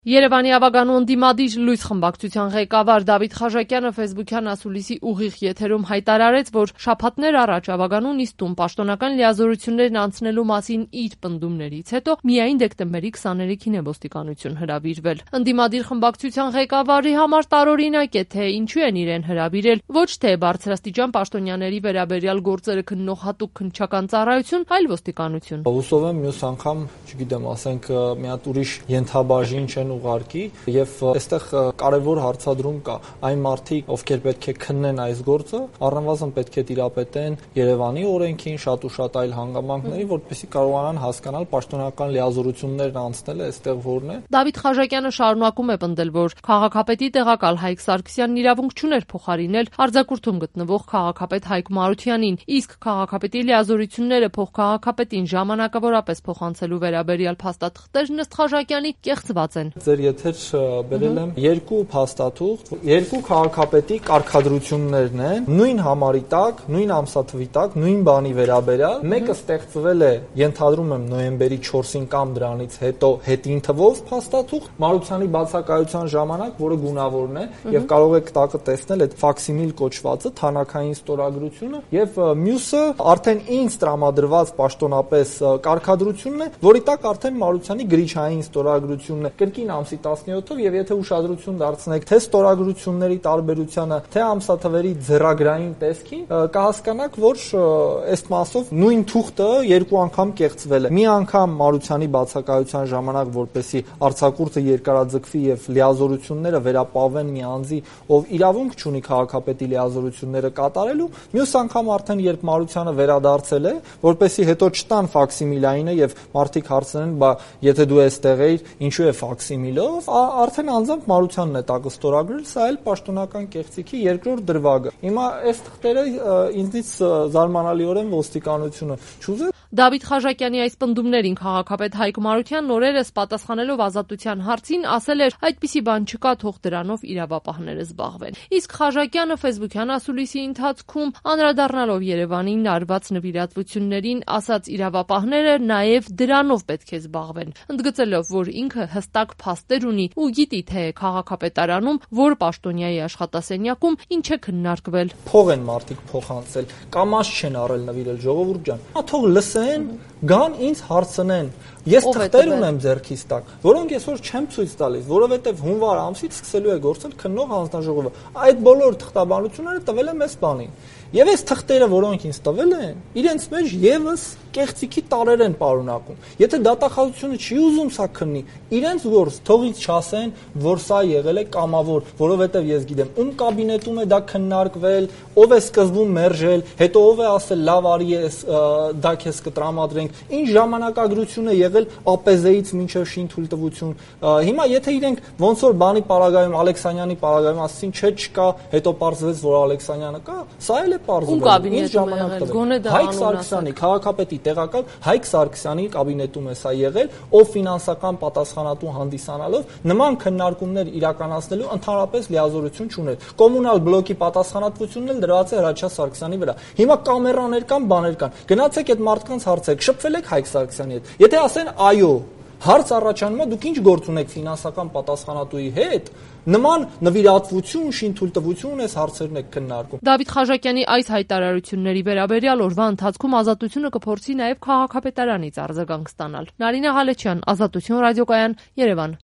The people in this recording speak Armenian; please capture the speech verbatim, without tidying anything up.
Երևանի ավագանու ընդդիմադիր լույս խմբակցության ղեկավար Դավիթ Խաչատյանը ֆեյսբուքյան ասուլիսի ուղիղ եթերում հայտարարեց, որ շաբաթներ առաջ ավագանու նիստում պաշտոնական լիազորություններն անցնելու մասին իր պնդումներից հետո միայն դեկտեմբերի քսաներեքին է ոստիկանություն հրավիրվել։ Ընդդիմադիր խմբակցության ղեկավարի համար տարօրինակ է, թե ինչու են իրեն հրավիրել, ոչ թե բարձրաստիճան պաշտոնյաների վերաբերյալ գործերը քննող հատուկ քննչական ծառայություն, այլ ոստիկանություն։ Հուսով եմ մյուս անգամ, չգիտեմ, ասենք մի հատ ուրիշ ենթաբաժին չեն ուղարկի եւ այստեղ կարևոր հարցադրում կա այն մարդիկ, ովքեր պետք է քննեն այս գործը, առնվազն պետք է տիրապետեն Երևանի օրենքին, շատ ու շատ այլ հանգամանքների, որպեսզի կարողանան հասկանալ պաշտոնական լիազորություններն անցնելը այստեղ որն է։ Դավիթ Խաչատյանը շարունակում է պնդել, որ քաղաքապետի տեղակալ Հայկ Սարգսյանն իրավունք չուներ փոխարինել արձակուրդում գտնվող քաղաքապետ Հայկ Մարությանին, իսկ քաղաքապետի լիազորությունները փոխքաղաքապետին ժամանակավորապես փոխանցելու վերաբերյալ փաստաթղթերն ըստ Խաչատյանի կեղծված են։ Ձեր եթեր բերել եմ երկու փաստաթուղթ, երկու քաղաքապետի կարգադրություններն են, նույն համարի տակ, նույն ամսաթվի տակ, նույն բանի վերաբերյալ, մեկը ստեղծվել է, ենթադրում եմ նոյեմբերի չորսին կամ դրանից հետո հետին թվով փաստաթուղթ, Մարությանի բացակայության ժամանակ, որը գունավորն է, եւ կարող եք տակը տեսնել այդ ֆաքսիմիլ կոչվածը, թանաքային ստորագրությունը, եւ մյուսը արդեն ինձ տրամադրված պաշտոնապես կարգադրությունն է, որի տակ արդեն Մարությանի գրիչային ստորագրությունն է, կրկին ամսի տասնյոթով, եւ եթե ուշադրություն դարձնեք թե ստորագրությունների տարբերությանը, թե ամսաթվերի ձեռագրային տեսքին, կհասկանաք, որ ըստ մասով նույն թուղթը երկու անգամ կեղծվել է։ Մի անգամ Մարությանի բացակայության ժամանակ, որպեսի արձակուրդը երկարաձգվի եւ լիազորությունները վերապահվեն մի անձի, ով իրավունք չունի քաղաքապետի լիազորությունները կատարելու, մյուս անգամ արդեն երբ Մարությանը վերադարձել է, որպեսի հետո չտան ֆաքսիմիլայինը եւ մարդիկ հարցնեն, բա եթե դու այստեղ էիր, ինչու է ֆաքսիմիլով, արդեն անձամբ Մարությանն է տակը ստորագրել, սա էլ պաշտոնական կեղծիքի երկրորդ դրվագը։ Հիմա այս թղթերը ինձնից զարմանալիորեն ոստիկանությունը չուզեց։ Դավիթ Խաչատյանի այս պնդումներին քաղաքապետ Հայկ Մարությանն օրերս պատասխանելով ազատության հարցին ասել էր, այդպիսի բան չկա, թող դրանով իրավապահները զբաղվեն։ Իսկ Խաչատյանը ֆեյսբուքյան ասուլիսի ընթացքում անդրադառնալով Երևանին արված նվիրատվություններին ասաց, իրավապահները նաև դրանով պետք է զբաղվեն, ընդգծելով, որ ինքը հստակ փաստեր ունի ու գիտի, թե քաղաքապետարանում որ պաշտոնյայի աշխատասենյակում ինչ է քննարկվել։ Փող են մարդիկ փոխանցել, կամաց չեն առել նվիրել, ժողովուրդ ջան։ Թող լսեն, գան ինձ հարցնեն։ Ես թղթեր ունեմ ձեռքիս տակ, որոնք այսօր չեմ ցույց տալիս, որովհետև հունվար ամսից սկսելու է գործել քննող հանձնաժողովը։ Այդ բոլոր թղթաբանությունները տվել եմ այս բանին։ Եվ այս թղթերը, որոնք ինձ տվել են, իրենց մեջ եւս կեղծիքի տարեր են պարունակում։ Եթե դատախազությունը չի ուզում սա քննի, իրենց գործ թող ինձ չասեն, որ սա եղել է կամավոր, որովհետև ես գիտեմ, ում կաբինետում է դա քննարկվել, ով է սկզբում մերժել, հետո ով է ասել լավ արի է դա քեզ կտրամադրենք, ինչ ժամանակագրություն է եղել ԱՊԶ-ից մինչև շինթույլտվություն։ Հիմա եթե իրենք ոնց որ բանի պարագայում Ալեքսանյանի պարագայում ասեցին, չէ, չկա, հետո պարզվեց, որ Ալեքսանյանը կա, սա էլ է պարզվել։ Ինչ ժամանակ տվել։ Հայկ Սարգսյանի քաղաքապետի տեղակալ Հայկ Սարգսյանի կաբինետում է սա եղել, ով ֆինանսական պատասխանատու հանդիսանալով նման քննարկումներ իրականացնելու ընդհանրապես լիազորություն չուներ։ Կոմունալ բլոկի պատասխանատվությունն էլ դրված է Հրաչյա Սարգսյանի վրա։ Հիմա կամերաներ կան, բաներ կան։ Գնացեք այդ մարդկանց հարցեք, շփվել եք Հայկ Սարգսյանի հետ։ Եթե ասեն այո, հարց առաջանում է, դուք ինչ գործ ունեք ֆինանսական պատասխանատուի հետ, նման նվիրատվություն, շինթույլտվություն այս հարցերն եք քննարկում։ Դավիթ Խաչատյանի այս հայտարարությունների վերաբերյալ օրվա ընթացքում ազատությունը կփորձի նաև քաղաքապետարանից արձագանք ստանալ։ Նարինե Ղալեչյան, Ազատություն ռադիոկայան, Երևան։